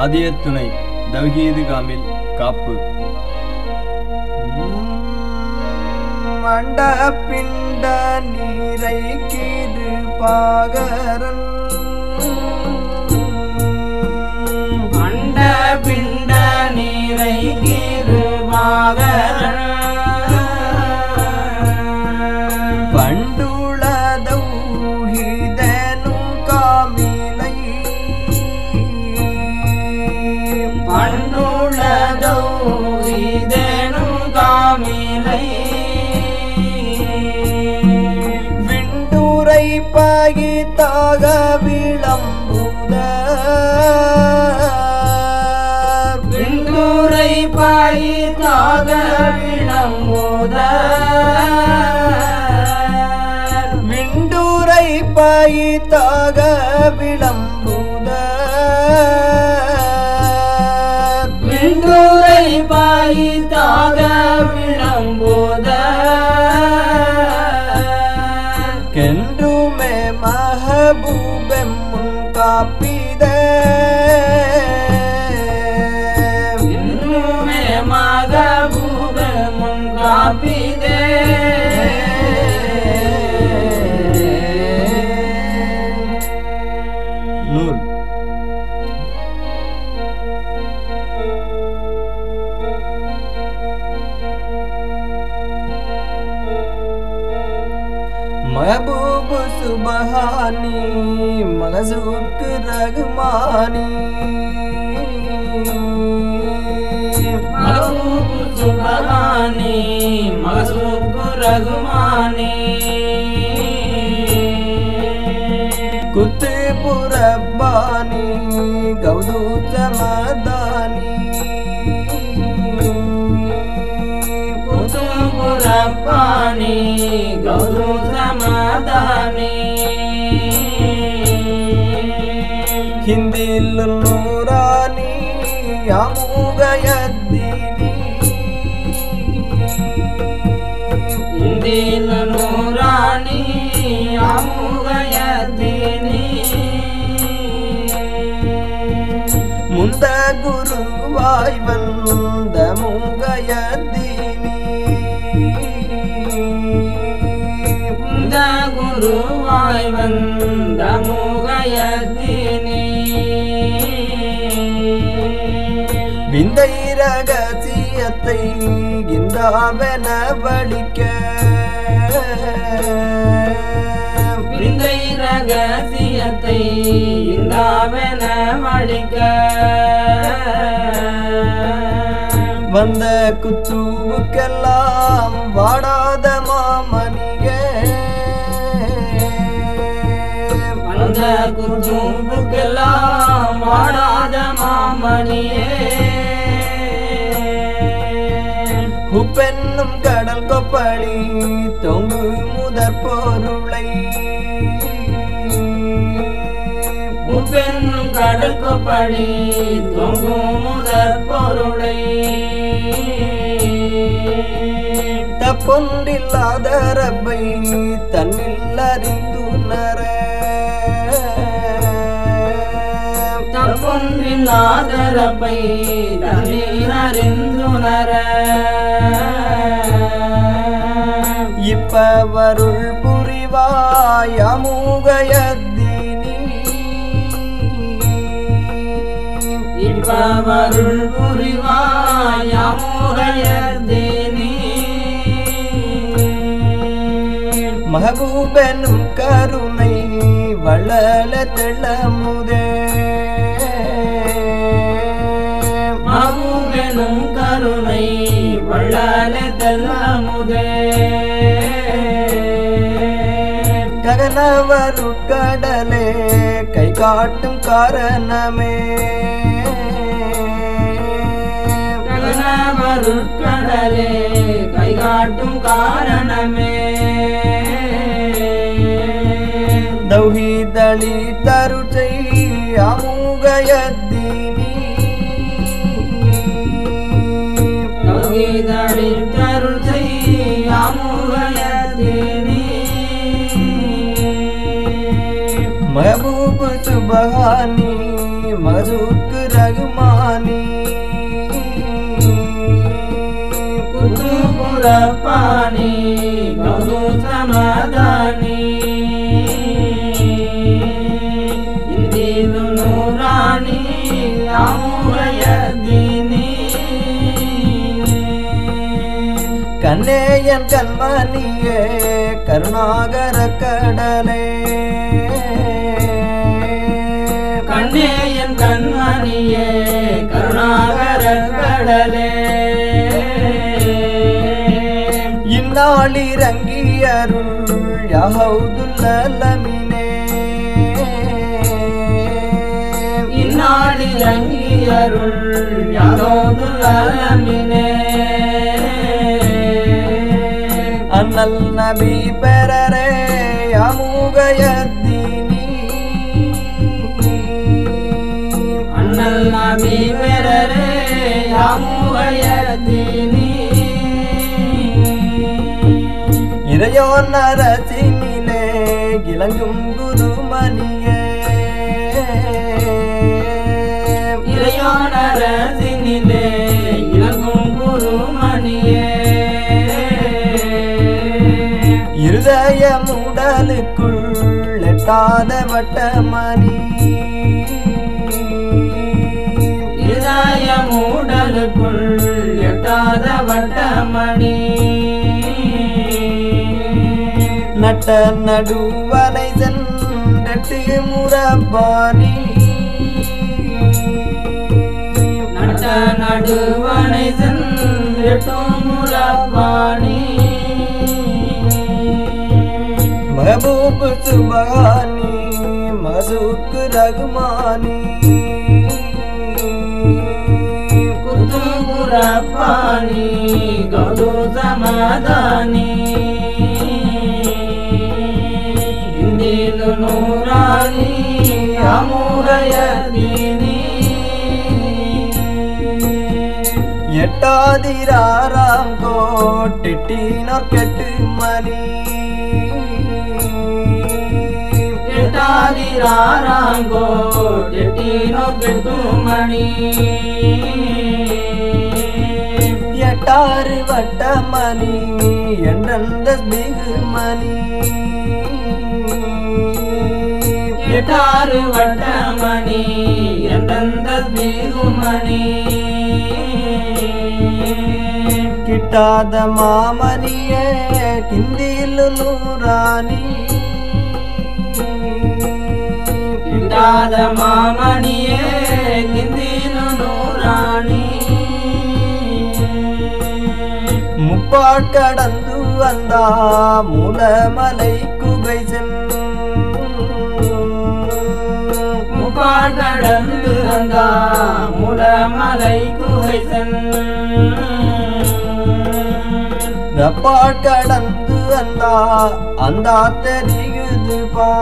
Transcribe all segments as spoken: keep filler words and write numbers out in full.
ஆதியத்துணை தவ்ஹீது காமில் காப்பு. மண்ட பிண்ட நீரை கீது பாகரன் மண்ட பிண்ட நீரை கீது பாகரன் பண்டுள தௌஹீதனும் காமிலை பண்டுள தௌஹீதனும் காமிலை விண்டுரை பகித்தாக விளம்புத விண்டுரை பகித்தாக விளம்புத விண்டுரை பகித்தாக விளம்புத விண்டுரை பகித்தாக விளம்புத கென்றுமே மஹபூபெம் முன் காப்பித கென்றுமே மஹபூபெம் முன் காப்பித நூல் महबूब सुबहानी मगजूक रगमानी महबूब सुबहानी मगजूक रगमानी कुतुब रब्बानी गौदूत मदानी कुतुब रब्बानी गौदूत मदानी हिंदिल नूरानी यामुगयद्दीनी हिंदिल नूरानी यामुगयद्दीनी मुंद गुरुवाई वंद मुगयद्दीनी मुंद गुरुवाई वंद मुगयद्दीनी விந்தை ரகசியத்தை இந்தாவென வலிக்க விந்தை ரகசியத்தை இந்தாவென வலிக்க வந்த குத்துவுக்கெல்லாம் வாடாத மாமணிக வந்த குத்துவுக்கெல்லாம் வாடாத மாமணியே உப்பென்னும் கடல் கொப்பளி தொங்கு முதற் பொருளை உப்பென்னும் கடல் கொப்பளி தொங்கும் முதற் பொருளை தப்பொன்றில்லாத ரப்பை தன்னில் அறிந்துணர தப்பொன்றில்லாத ரப்பை தன்னில் அறிந்துணர இப்பவருள் புரிவாய் அமுகயத்தினி இப்பவருள் புரிவாய் அமுகயத்தினி மஹபூபெனும் கருணை வளல தெளமுதே மஹபூபெனும் கருணை வள்ளல தெல்லமுதே ககனவருட்கடலே கை காட்டும் காரணமே ககனவருட்கடலே கை காட்டும் காரணமே தௌஹீதளி தருச்சை அமுகயத்தினி தௌஹீதளில் தருச்சை அமுகயத்தினி महबूब सुबहानी मजूक ரகுமானி குத்துபுரப்பாணி கௌதமதானி இந்திது நூராணி அமுகயதினி கண்ணேயன் கண்மணியே கருணாகர கடலே கண்ணேயன் கண்மணியே கருணாகர கடலே இந்நாளிறங்கி அருள் யஹூதுல்லமினே இந்நாளிறங்கி அருள் யஹூதுல்லமினே அண்ணல் நபி பெறரே அமுகயத்தினி அண்ணல் நபி பெறரே அமுகயத்தினி இறையோ நரசினிலே இளங்கும் குருமணியே இறையோ நரசினிலே இளங்கும் குருமணியே இருதய மூடலுக்குள் எட்டாத வட்டமணி இதய மூடலுக்குள் எட்டாத வட்டமணி நட்ட நடுவனை சென்றட்டு முரபாணி நட்ட நடுவனை சென்றட்டும் முரப்பாணி மஹபூப் சுபஹானி மசூக் ரகுமானி குத்துபுரப்பாணி கௌதமதானி இந்திது நூராணி அமுகயதினி எட்டாதிராராம் கோட்டெட்டினோர் கெட்டு மணி எட்டாதிராராங்கோ எட்டினோ கெட்டுமணி எட்டாறு வட்டமணி என்றந்த பிகுமணி எட்டாறு வட்டமணி எந்தந்த பிகுமணி கிட்டாத மாமணியே கிந்திலு நூராணி கிட்டாத மாமணியே கிந்திலு நூராணி முப்பாட்கடந்து வந்தா மூலமலை குகை சென் முப்பாடந்து வந்தா முலமலை குகை சென் ரப்பாட்கடந்து வந்தா அந்தா தெரியுது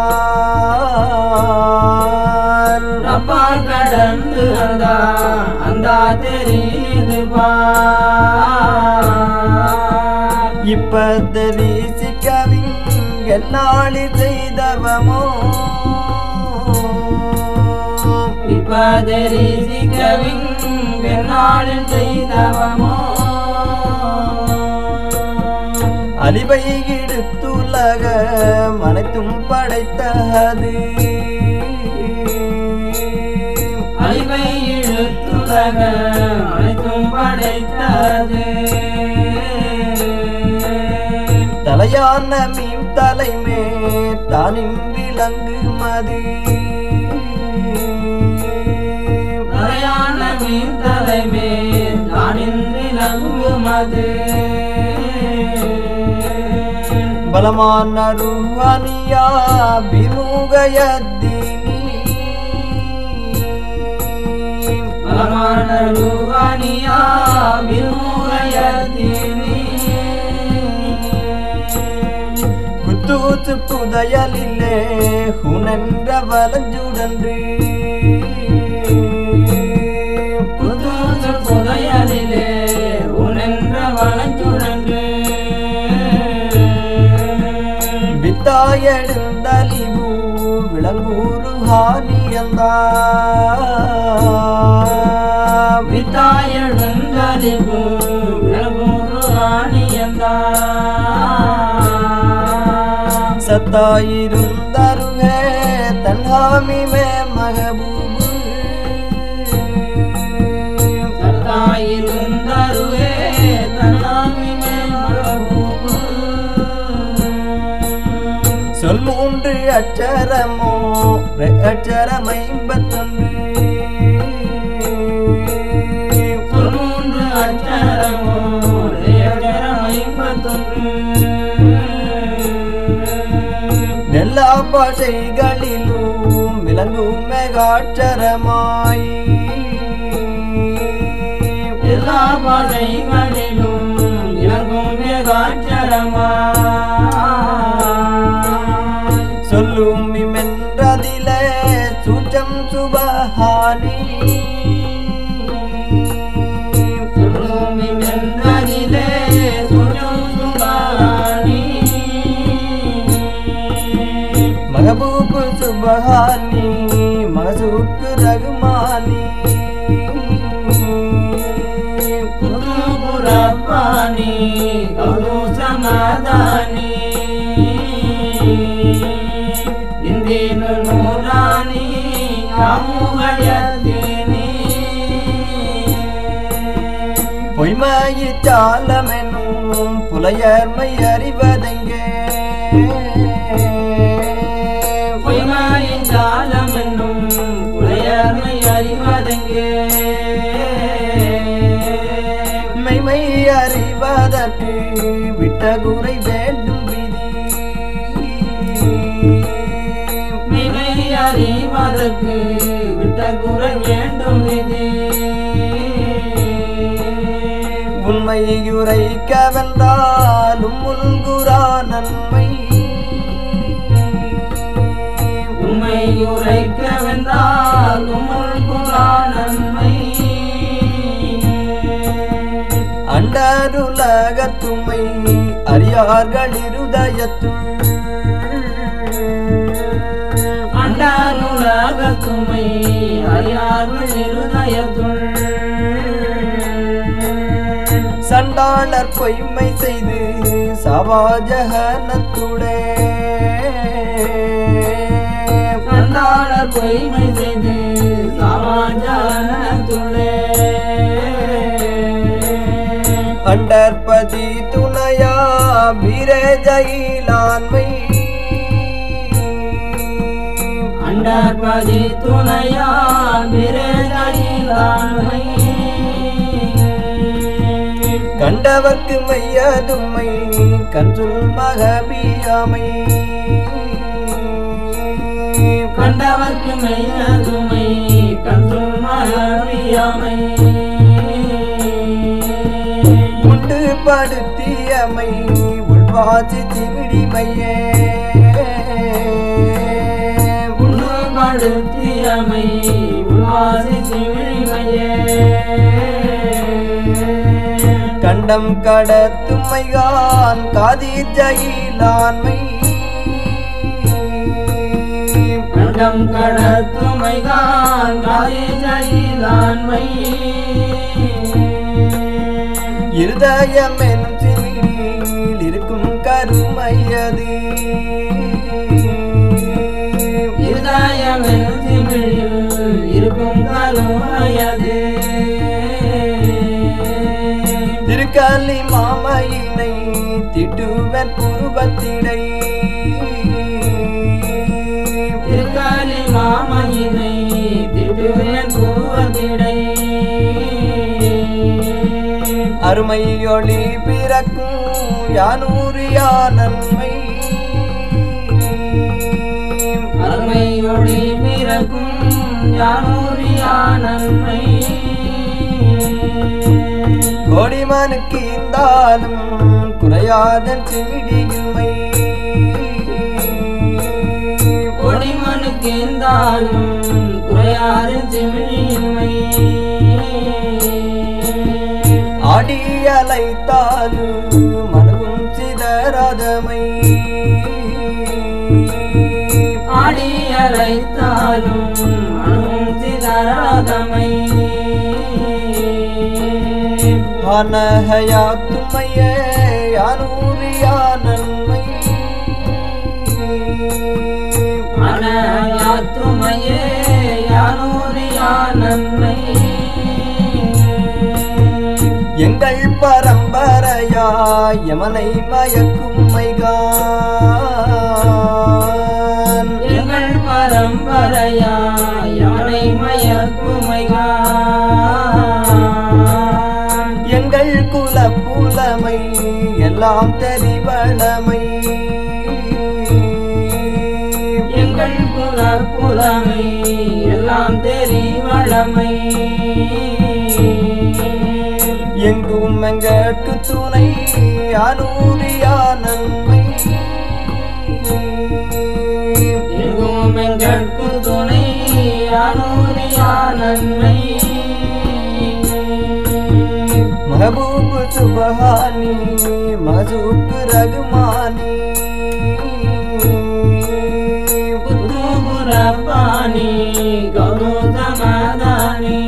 பார் ரப்பா கடந்து வந்தா அந்த தெரியுது பா இப்ப தெரிசிக்கவிங் என்னாளி செய்தவமோ இப்பதரிசிக்கவிங் நாளில் செய்தவமோ அலிவை இடுத்துலக மனைத்தும் படைத்தது அழிவை இழுத்துலக அனைத்தும் படைத்தது தலையான மீன் தலைமே தானின்றிலங்கு மதி தலையான மீன் தலைமே தானின்றி லங்குமது பலமான ரூஹானியா விமுகயத்தினி பலமான ரூஹானியா விமுகயத்தினி குத்தூத்து புதையலிலே ஹுனென்ற வலஞ்சுடன்று புதூத்து புதையலிலே உணென்ற வளஞ்சுடன்று வித்தாயெழுந்தலிபு விளங்கூரு ஹானியந்தா மதிப்பும் விளங்கும் ருஹானியந்தா சத்தாயிருந்தருவே தன்ஹாமி மே மஹபூபு சத்தாயிருந்தருவே தன்ஹாமி மே மஹபூபு சொல் மூன்று அச்சரமோ அச்சரம் ஐம்பத்தொன்று சொல் மூன்று அச்சரமோ அச்சரம் ஐம்பத்தொன்று எல்லா பாஷைகளிலும் விளங்கும் மெகாட்சரமாய் எல்லா பாஷைகளிலும் விளங்கும் மெகாட்சரமாய் சொல்லும் இமென்றதிலே சூச்சம் சுபஹானி சொல்லும் இமென்றதிலே சூச்சம் சுபஹானி மஹபூபு சுபஹானி மஹசூக்கு ரகுமானி குதுபு ரப்பானி கௌது சமாதானி இந்தீனு நூரானி காமுகயத்தீனி பொய்மயிச்சாலமெனும் புலையர்மை அறிவதெங்கே பொய்மாயின் ஜாலம் என்னும் புலையர்மை அறிவதெங்கே மெய்மை அறிவதற்கு விட்ட குறை வேண்டும் விதி மெய்மை அறிவதற்கு விட்ட குறை வேண்டும் விதி உண்மை உரைக்க வென்றாலும் உள்குரா நன்மை உண்மை உரைக்க வென்றால் உம்முள் குலா நன்மை அண்டருலகத்துமை அறியார்கள் இருதயத்துள் அண்டானுலகத்துமை அறியார்கள் இருதயத்துள் சண்டாளர் பொய்மை செய்து சவாஜகனத்துடே கண்டாளர் பொய்மை செய்து சமாஜானத்துள்ளே அண்டற்பதி துணையா பிரஜயிலான்மை அண்டர்பதி துணையா பிரஜயிலான்மை கண்டவர்க்கு மையதுமை கன்றுள் மகபியாமை கண்டவர்க்கு மெய்யதுமை கன்றுள் மகபியாமை உண்டு படுத்தியமை உள்வாசி திமிழிமையே உள்படுத்தியமை உள்வாசி திமிழிமையே கண்டம் கடத்துமைகான் காதீர் ஜயிலான்மை கண்டம் கடத்துமைகான் காதீர் ஜயிலான்மை இருதயம் எனும் சிமிழில் இருக்கும் கருமையது இருதயம் எனும் சிமிழில் இருக்கும் கருமையது திருக்கலி மாமையினை திட்டுவன் புருவத்திடை திருக்காலி மாமையினை திட்டுவேன் பூவத்திடை அருமையொளி பிறக்கும் யானூரியா நன்மை அருமையொளி பிறக்கும் யானூரியா நன்மை கோடிமனுக்கு இருந்தாலும் குறையாதன் சிமிடியின்மை கொடிமனுக்கு இருந்தாலும் குறையாத செவிலியின்மை ஆடி அலைத்தாலும் மனவும் சிதறாதமை ஆடி அழைத்தாலும் மனமும் சிதறாதமை அனஹயாத்துமையே யானூரியா நன்மை அனஹயாத்துமையே யானூரியா நன்மை எங்கள் பரம்பரையா யமனை மயக்கும் மைகான் எங்கள் பரம்பரையா யமனை மயக்கும் மைகான் எங்கள் குல புலமை எல்லாம் தெரிவளமை எங்கள் குல புலமை எல்லாம் தெரிவளமை எங்கும் எங்கட்கு துணை அனூரியா நன்மை எங்கும் எங்கட்கு துணை அனூரியா நன்மை महबूब सुबहानी मजूक रगमानी कुतुब रब्बानी गौरव समादानी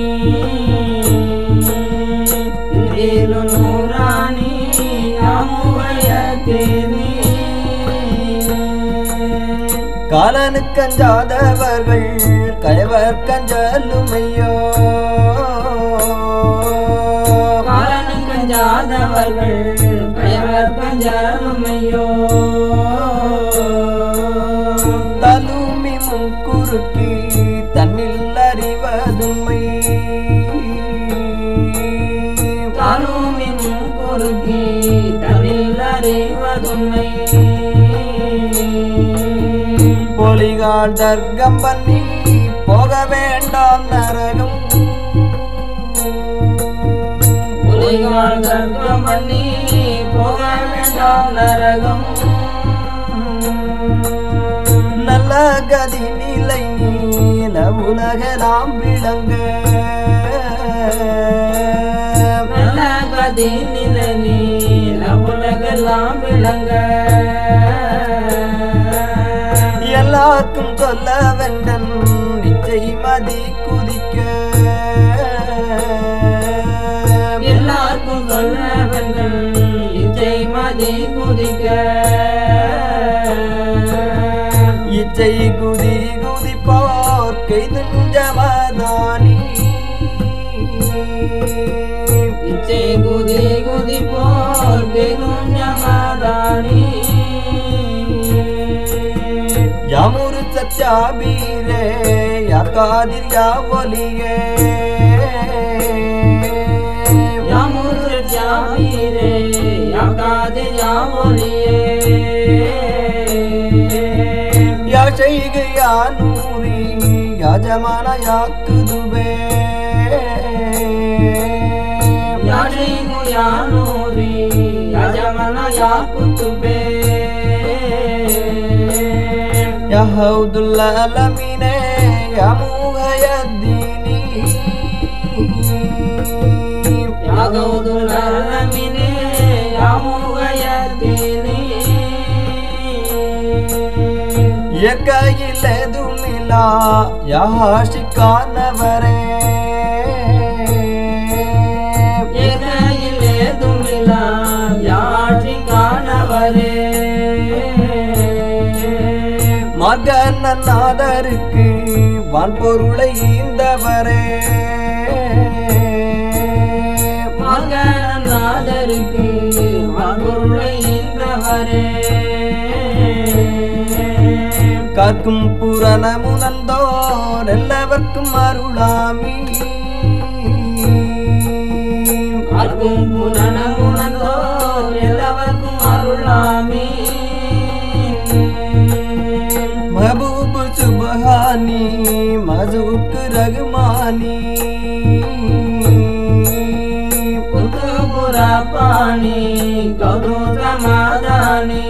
इंदिल नूरानी नामुवयतेनी காலனு கஞ்சாதவர்கள் கயவர் கஞ்சலுமையோ கஞ்சாதவர்கள் கயவர் கஞ்சலுமையோ தலுமி முக்குருக்கி தன்னில் அறிவதுமை தலுமி முக்குருக்கி தன்னில் அறிவதுமை பொலிகால் தர்க்கம் பண்ணி போக வேண்டாம் நரகம் பொலிகால் தர்க்கம் பண்ணி போக வேண்டாம் நரகம் நல்ல கதி நிலை நீல உலகலாம் விளங்க நல்ல கதி நிலை நீல உலகெல்லாம் விளங்க எல்லாருக்கும் சொல்ல வெண்டன் நிச்சை மதி குதிக்க எல்லாருக்கும் சொல்ல வெண்டன் நிச்சை மதி குதிக்க இச்சை குதி குதிப்போர் கைதுஞ்சமதானி இச்சை குதி குதிப்போர் கைதுஞ்சமதானி யாமுரு சச்சாபீரே யாகாதிர் யாவலியே யாமுரு சச்சாபீரே யாகாதிர் யாவலியே யா ஷைக் யா நூரி யா ஜமான யா குதுபே யா ஷைக் யா நூரி யா ஜமான யா குதுபே யா ஹவுதுல் அலமீனே யா முஹய்யதீனி யா ஹவுதுல் அலமீனே யா முஹய்யதீனி எக்கையிலெதுமிலா யா ஆஷிகானவரே எக்கையிலெதுமிலா யா ஆஷிகானவரே மகனாதருக்கு வான்பொருளை ஈந்தவரே மகனாதருக்கு வான்பொருளை ஈந்தவரே காக்கும் புரணமுனந்தோர் எல்லாவர்க்கும் அருளாமி காக்கும் புரணமுனந்தோர் எல்லாவர்க்கும் அருளாமி महबूब सुबहानी मजूक रगमानी कुतुब रब्बानी गौरव समादानी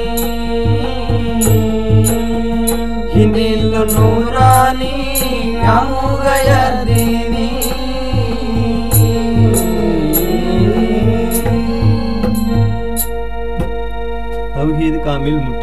हिंदिल नूरानी यामुगयदीनी तौहीद कामिल मुट्ठी